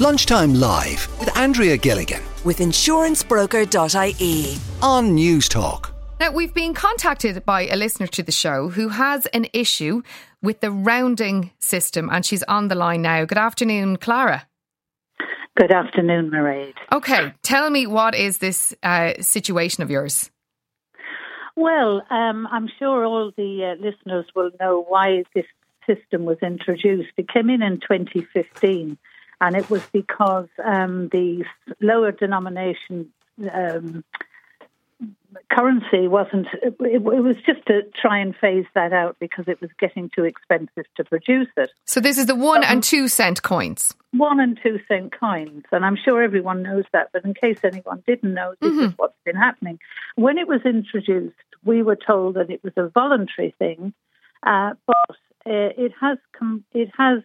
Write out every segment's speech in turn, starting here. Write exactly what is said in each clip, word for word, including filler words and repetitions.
Lunchtime Live with Andrea Gilligan with insurance broker dot I E on News Talk. Now, we've been contacted by a listener to the show who has an issue with the rounding system, and she's on the line now. Good afternoon, Clara. Good afternoon, Mairead. Okay, tell me, what is this uh, situation of yours? Well, um, I'm sure all the uh, listeners will know why this system was introduced. It came in in twenty fifteen, and it was because um, the lower denomination um, currency wasn't, it, it was just to try and phase that out because it was getting too expensive to produce it. So this is the one um, and two cent coins? One and two cent coins, and I'm sure everyone knows that, but in case anyone didn't know, this mm-hmm. is what's been happening. When it was introduced, we were told that it was a voluntary thing, uh, but uh, it has com- it has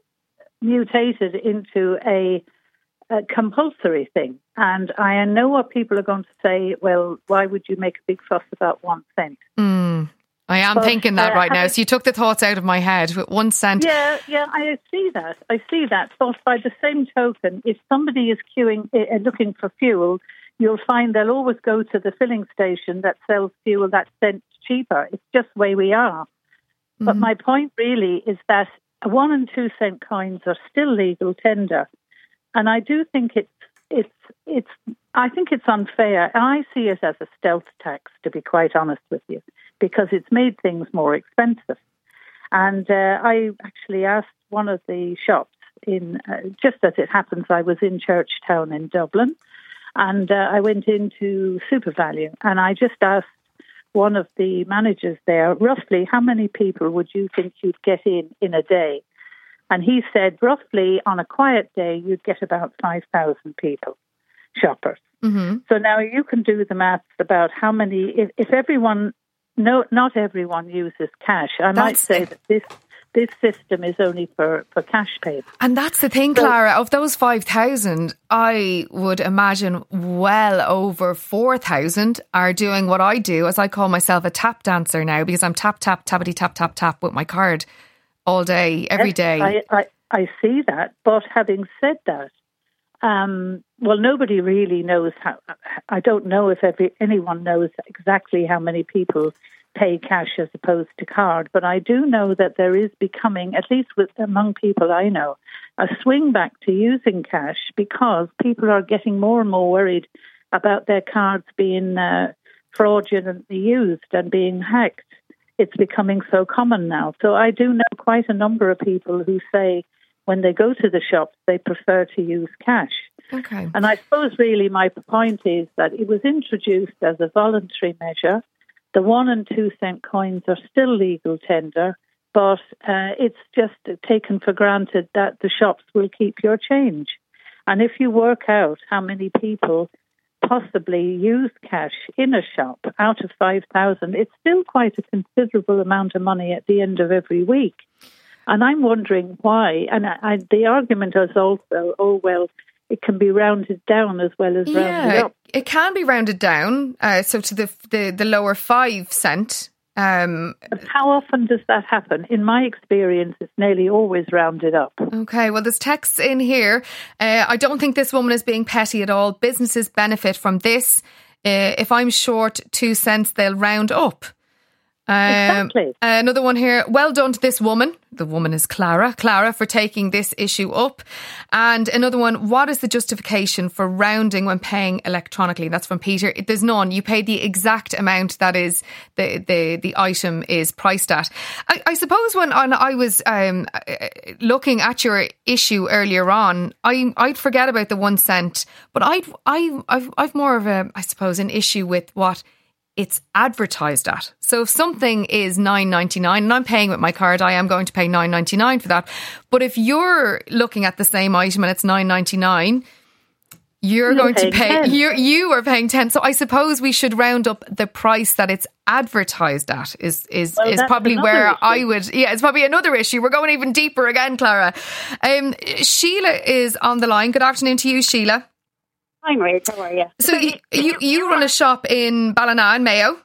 mutated into a, a compulsory thing. And I know what people are going to say, well, why would you make a big fuss about one cent? Mm, I am but, thinking that uh, right now. So you took the thoughts out of my head with one cent. Yeah, yeah, I see that. I see that. But by the same token, if somebody is queuing, uh, looking for fuel, you'll find they'll always go to the filling station that sells fuel that cent cheaper. It's just the way we are. Mm-hmm. But my point really is that one and two cent coins are still legal tender. And I do think it's, it's, it's, I think it's unfair. And I see it as a stealth tax, to be quite honest with you, because it's made things more expensive. And uh, I actually asked one of the shops in, uh, just as it happens, I was in Churchtown in Dublin, and uh, I went into SuperValu, and I just asked one of the managers there, roughly, how many people would you think you'd get in in a day? And he said, roughly, on a quiet day, you'd get about five thousand people, shoppers. Mm-hmm. So now you can do the maths about how many, if, if everyone, no, not everyone uses cash. I That's might say that this this system is only for, for cash payments. And that's the thing, Clara, so, of those five thousand, I would imagine well over four thousand are doing what I do, as I call myself a tap dancer now, because I'm tap, tap, tappity, tap, tap, tap with my card all day, every yes, day. I, I, I see that. But having said that, um, well, nobody really knows how, I don't know if every, anyone knows exactly how many people pay cash as opposed to card, but I do know that there is becoming, at least with among people I know, a swing back to using cash because people are getting more and more worried about their cards being uh, fraudulently used and being hacked. It's becoming so common now. So I do know quite a number of people who say when they go to the shops, they prefer to use cash. Okay. And I suppose really my point is that it was introduced as a voluntary measure. The one and two cent coins are still legal tender, but uh, it's just taken for granted that the shops will keep your change. And if you work out how many people possibly use cash in a shop out of five thousand, it's still quite a considerable amount of money at the end of every week. And I'm wondering why. And I, I, the argument is also, oh, well, it can be rounded down as well as yeah, rounded up. It can be rounded down, uh, so to the, the, the lower five cent. Um, How often does that happen? In my experience, it's nearly always rounded up. Okay, well, there's texts in here. Uh, I don't think this woman is being petty at all. Businesses benefit from this. Uh, if I'm short two cents, they'll round up. Um, exactly. Another one here. Well done to this woman. The woman is Clara. Clara for taking this issue up. And another one. What is the justification for rounding when paying electronically? That's from Peter. There's none. You pay the exact amount that is the the, the item is priced at. I, I suppose when I was um, looking at your issue earlier on, I I'd forget about the one cent, but I'd I I've I've more of a I suppose an issue with what it's advertised at. So if something is nine ninety-nine and I'm paying with my card, I am going to pay nine ninety-nine for that. But if you're looking at the same item and it's nine ninety-nine, you're, you're going to pay, you you are paying ten. So I suppose we should round up the price that it's advertised at is is, well, is probably where issue. I would, yeah, it's probably another issue. We're going even deeper again, Clara. Um, Sheila is on the line. Good afternoon to you, Sheila. Hi, Maria. How are you? So you, you you run a shop in Ballina in Mayo.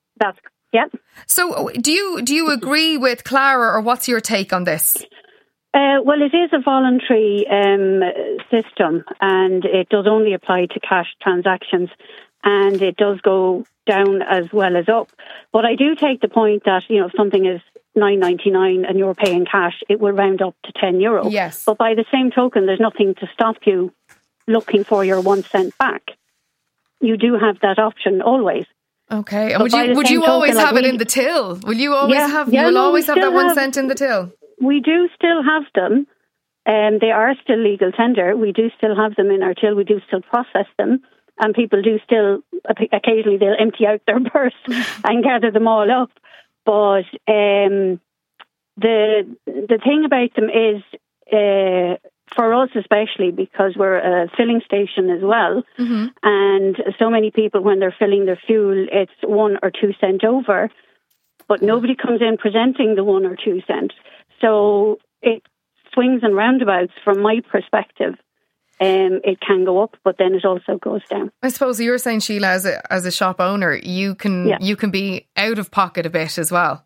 That's yeah. So do you do you agree with Clara, or what's your take on this? Uh, well, it is a voluntary um, system, and it does only apply to cash transactions, and it does go down as well as up. But I do take the point that, you know, if something is nine ninety-nine and you're paying cash, it will round up to ten euro. Yes. But by the same token, there's nothing to stop you looking for your one cent back. You do have that option always. Okay. And But would by you the would same you always token, like have it we- in the till? Will you always Yeah, have? yeah, you will no, we always have that still one have- cent in the till. We do still have them. Um, they are still legal tender. We do still have them in our till. We do still process them. And people do still, occasionally they'll empty out their purse and gather them all up. But um, the the thing about them is, uh, for us especially, because we're a filling station as well, Mm-hmm. and so many people, when they're filling their fuel, it's one or two cent over, but nobody comes in presenting the one or two cent. So it swings and roundabouts from my perspective. Um, it can go up, but then it also goes down. I suppose you're saying, Sheila, as a as a shop owner, you can Yeah. you can be out of pocket a bit as well.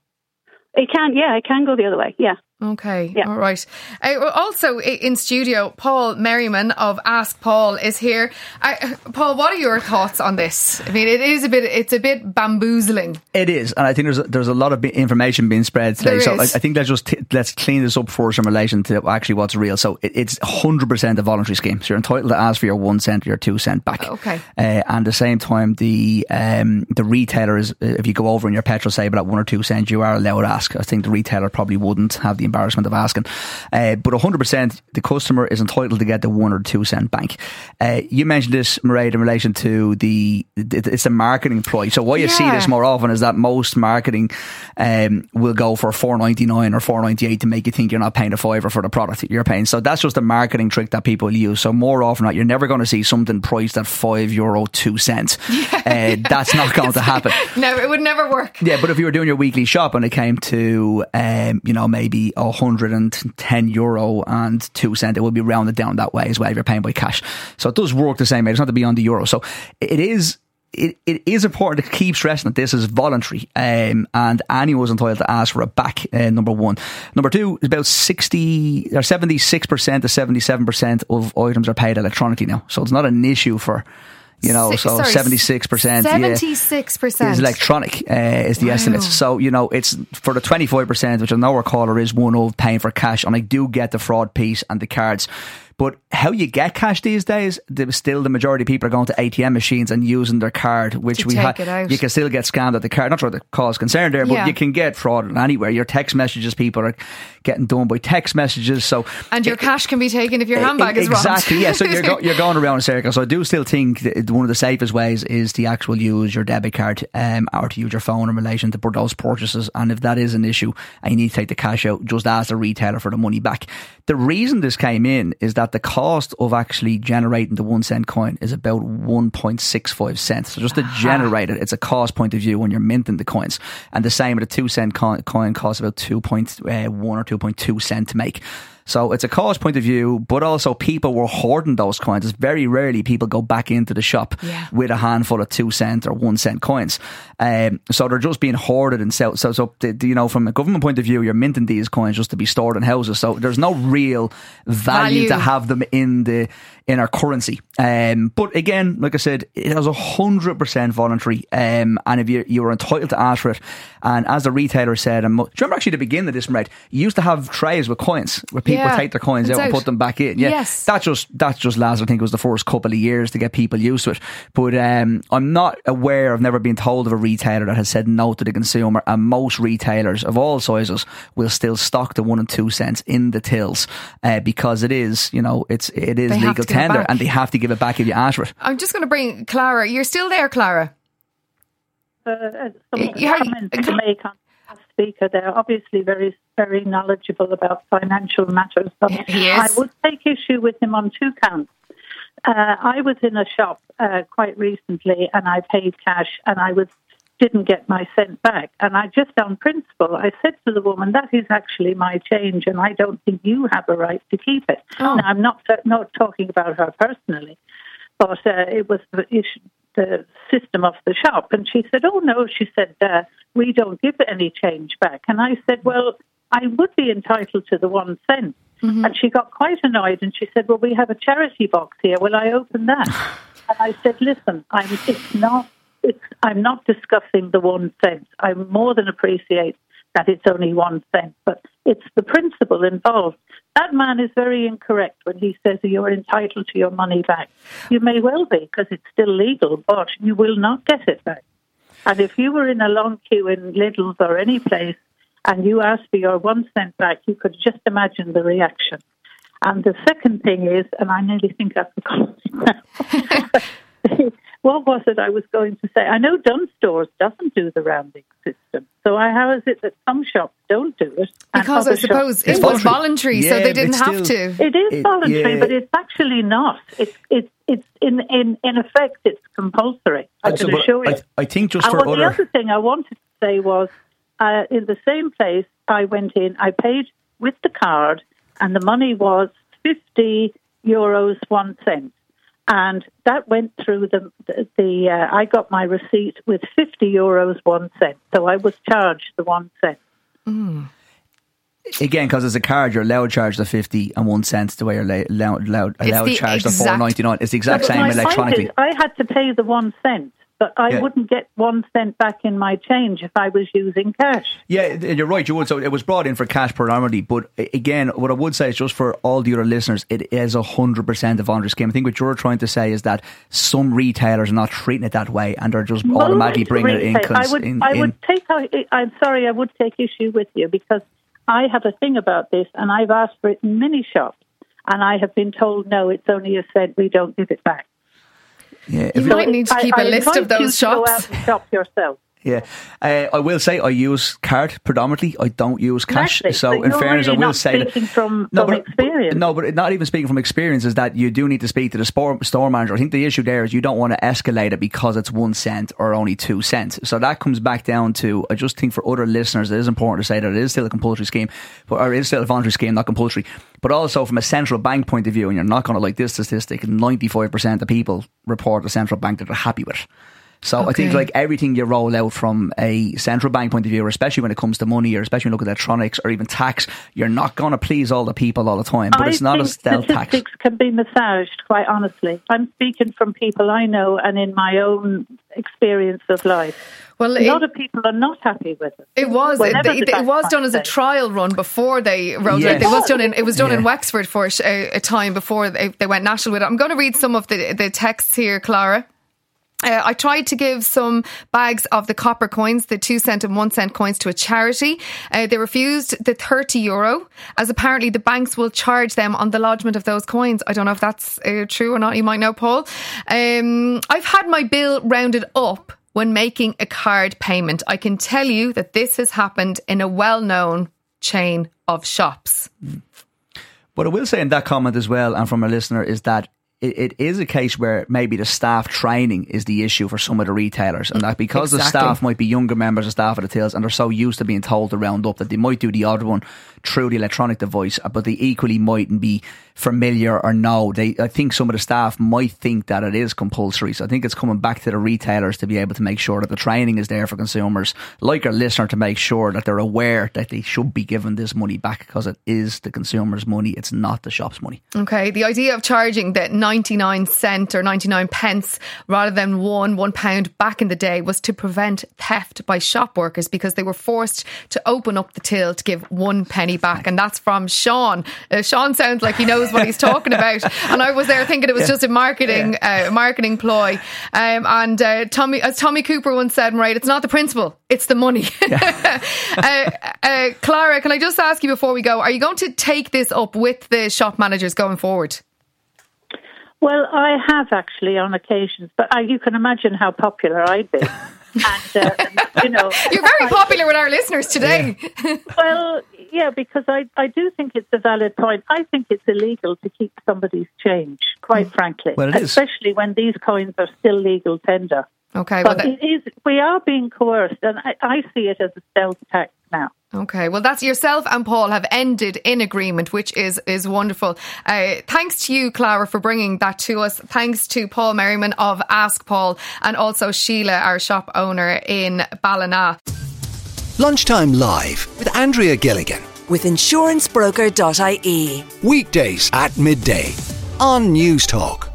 It can, yeah, it can go the other way, yeah. Okay, Yeah. all right. Uh, also i- in studio, Paul Merriman of Ask Paul is here. I, Paul, what are your thoughts on this? I mean, it is a bit, it's a bit bamboozling. It is, and I think there's a, there's a lot of information being spread today. There So I, I is. think let's just t- let's clean this up first in relation to actually what's real. So it, it's one hundred percent a voluntary scheme. So you're entitled to ask for your one cent or your two cent back. Okay. Uh, and at the same time, the um, the retailer is, if you go over in your petrol saver at one or two cents, you are allowed to ask. I think the retailer probably wouldn't have the embarrassment of asking. Uh, but one hundred percent, the customer is entitled to get the one or two cent bank. Uh, you mentioned this, Mairead, in relation to the, it's a marketing ploy. So why you see Yeah. this more often is that most marketing um, will go for four ninety-nine or four ninety-eight to make you think you're not paying a fiver for the product you're paying. So that's just a marketing trick that people use. So more often than not, you're never going to see something priced at five euro two cents. Uh, that's not going to happen. No, it would never work. Yeah, but if you were doing your weekly shop and it came to, um, you know, maybe one hundred ten euro and two cent, it will be rounded down that way as well if you're paying by cash. So it does work the same way. It's not to be on the euro. So it is. It, it is important to keep stressing that this is voluntary, um, and anyone is entitled to ask for it back. Uh, number one, number two is about sixty or seventy-six percent to seventy-seven percent of items are paid electronically now. So it's not an issue for. You know, Six- so sorry, seventy-six percent seventy-six percent is electronic, uh, is the Wow. estimates. So, you know, it's for the twenty-five percent, which I know our caller is one of paying for cash, and I do get the fraud piece and the cards. But how you get cash these days, the, still the majority of people are going to A T M machines and using their card, which To we take have. it out. You can still get scammed at the card. Not sure the cause concern there, but Yeah. you can get fraud anywhere. Your text messages, people are getting done by text messages. So And your cash can be taken if your handbag is robbed. Exactly, yeah. So you're, go, you're going around in circles. So I do still think that one of the safest ways is to actually use your debit card um, or to use your phone in relation to those purchases. And if that is an issue and you need to take the cash out, just ask the retailer for the money back. The reason this came in is that the cost of actually generating the one cent coin is about one point six five cents. So just to generate it, it's a cost point of view when you're minting the coins. And the same with a two cent coin, coin costs about two point one or two point two cent to make. So it's a cost point of view, but also people were hoarding those coins. It's very rarely people go back into the shop Yeah. with a handful of two cent or one cent coins. Um, so they're just being hoarded and so, so, so, the, the, you know, from a government point of view, you're minting these coins just to be stored in houses. So there's no real value, Value. to have them in the, in our currency. Um, but again, like I said, it was a hundred percent voluntary. Um, and if you, you were entitled to ask for it. And as the retailer said, and mo- do you remember actually the beginning of this, right? You used to have trays with coins where people Yeah. take their coins It's out and out. put them back in. Yeah. Yes. That just, that just lasted, I think it was the first couple of years to get people used to it. But, um, I'm not aware, I've never been told of a retailer that has said no to the consumer, and most retailers of all sizes will still stock the one and two cents in the tills, uh, because it is, you know, it's, it is They have legal to give it tender back. and they have to give it back if you ask for it. I'm just going to bring Clara. You're still there, Clara? Uh, uh, some Yeah, comments to make on the speaker there. Obviously, very, very knowledgeable about financial matters. But He is. I would take issue with him on two counts. Uh, I was in a shop uh, quite recently, and I paid cash, and I was didn't get my cent back. And I just, on principle, I said to the woman, "That is actually my change, and I don't think you have a right to keep it." Oh. Now, I'm not not talking about her personally, but uh, it was the issue, the system of the shop. And she said, "Oh, no," she said, uh, "we don't give any change back." And I said, "Well, I would be entitled to the one cent. Mm-hmm. And she got quite annoyed and she said, well, we have a charity box here. Will I open that? And I said, listen, I'm, it's not, it's, I'm not discussing the one cent. I more than appreciate that it's only one cent, but it's the principle involved. That man is very incorrect when he says you're entitled to your money back. You may well be, because it's still legal, but you will not get it back. And if you were in a long queue in Lidl's or any place and you asked for your one cent back, you could just imagine the reaction. And the second thing is, and I nearly think I forgot what was it I was going to say? I know Dunnes Stores doesn't do the rounding system. So how is it that some shops don't do it? Because I suppose it was voluntary, yeah, so they didn't have still, to. It is it, voluntary, yeah. but it's actually not. It's it's it's in in, in effect it's compulsory. I can so, assure you. I, I think just and for well, other... the other thing I wanted to say was, uh, in the same place I went in, I paid with the card, and the money was fifty euros one cent. And that went through the, the, the uh, I got my receipt with fifty euros one cent. So I was charged the one cent. Mm. Again, because it's a card, you're allowed to charge the fifty and one cent the way you're allowed, allowed, allowed to charge the four ninety-nine. It's the exact But same my electronically. point is, I had to pay the one cent. But I Yeah. wouldn't get one cent back in my change if I was using cash. Yeah, you're right, you would. So it was brought in for cash predominantly. But again, what I would say is just for all the other listeners, it is one hundred percent a voluntary scheme. I think what you're trying to say is that some retailers are not treating it that way and they're just Most automatically bringing it in. retail- I would, in, I in would take. I'm sorry, I would take issue with you because I have a thing about this, and I've asked for it in many shops, and I have been told no, it's only a cent. We don't give it back. Yeah, You if might need to keep I, a I list of invite you those to go shops. out and shop yourself. Yeah, uh, I will say I use card predominantly. I don't use cash. Exactly. So, But in you're fairness, really I will not say speaking that from, no, from but, experience. no, but not even speaking from experience is that you do need to speak to the store, store manager. I think the issue there is you don't want to escalate it because it's one cent or only two cents. So that comes back down to, I just think for other listeners, it is important to say that it is still a compulsory scheme, but, or it is still a voluntary scheme, not compulsory. But also from a central bank point of view, and you're not going to like this statistic, ninety-five percent of people report the central bank that they're happy with. So Okay. I think like everything you roll out from a central bank point of view, or especially when it comes to money, or especially when you look at electronics or even tax, you're not going to please all the people all the time. But I it's not think a stealth tax. statistics can be massaged, quite honestly. I'm speaking from people I know and in my own experience of life. Well, A it, lot of people are not happy with it. it was it, Whenever it, the it was tax done as a man says. trial run before they rolled Yes. it. It was done in it was done in Yeah. Wexford for a, sh- a, a time before they, they went national with it. I'm going to read some of the the texts here, Clara. Uh, I tried to give some bags of the copper coins, the two cent and one cent coins, to a charity. Uh, they refused the thirty euro, as apparently the banks will charge them on the lodgement of those coins. I don't know if that's uh, true or not. You might know, Paul. Um, I've had my bill rounded up when making a card payment. I can tell you that this has happened in a well-known chain of shops. But I will say in that comment as well, and from a listener, is that it, it is a case where maybe the staff training is the issue for some of the retailers, and that because Exactly. the staff might be younger members of staff at the tills and they're so used to being told to round up that they might do the odd one through the electronic device, but they equally mightn't be familiar or know. They, I think some of the staff might think that it is compulsory. So I think it's coming back to the retailers to be able to make sure that the training is there for consumers, like our listener, to make sure that they're aware that they should be given this money back because it is the consumer's money. It's not the shop's money. Okay, the idea of charging the ninety-nine cent or ninety-nine pence rather than one, one pound back in the day was to prevent theft by shop workers because they were forced to open up the till to give one penny back. And that's from Sean. Uh, Sean sounds like he knows what he's talking about. And I was there thinking it was just a marketing uh, marketing ploy. Um, and uh, Tommy, as Tommy Cooper once said, right, it's not the principle, it's the money. uh, uh, Clara, can I just ask you before we go, are you going to take this up with the shop managers going forward? Well, I have actually on occasions, but I, you can imagine how popular I'd be. And, uh, you know, You're very popular with our listeners today. well, yeah, because I, I do think it's a valid point. I think it's illegal to keep somebody's change, quite frankly, Well, it is. especially when these coins are still legal tender. Okay, well, But that, it is, we are being coerced, and I, I see it as a stealth tax now. okay, well, that's yourself and Paul have ended in agreement, which is is wonderful. Uh, thanks to you, Clara, for bringing that to us. Thanks to Paul Merriman of Ask Paul, and also Sheila, our shop owner in Ballina. Lunchtime Live with Andrea Gilligan with insurance broker dot I E. Weekdays at midday on News Talk.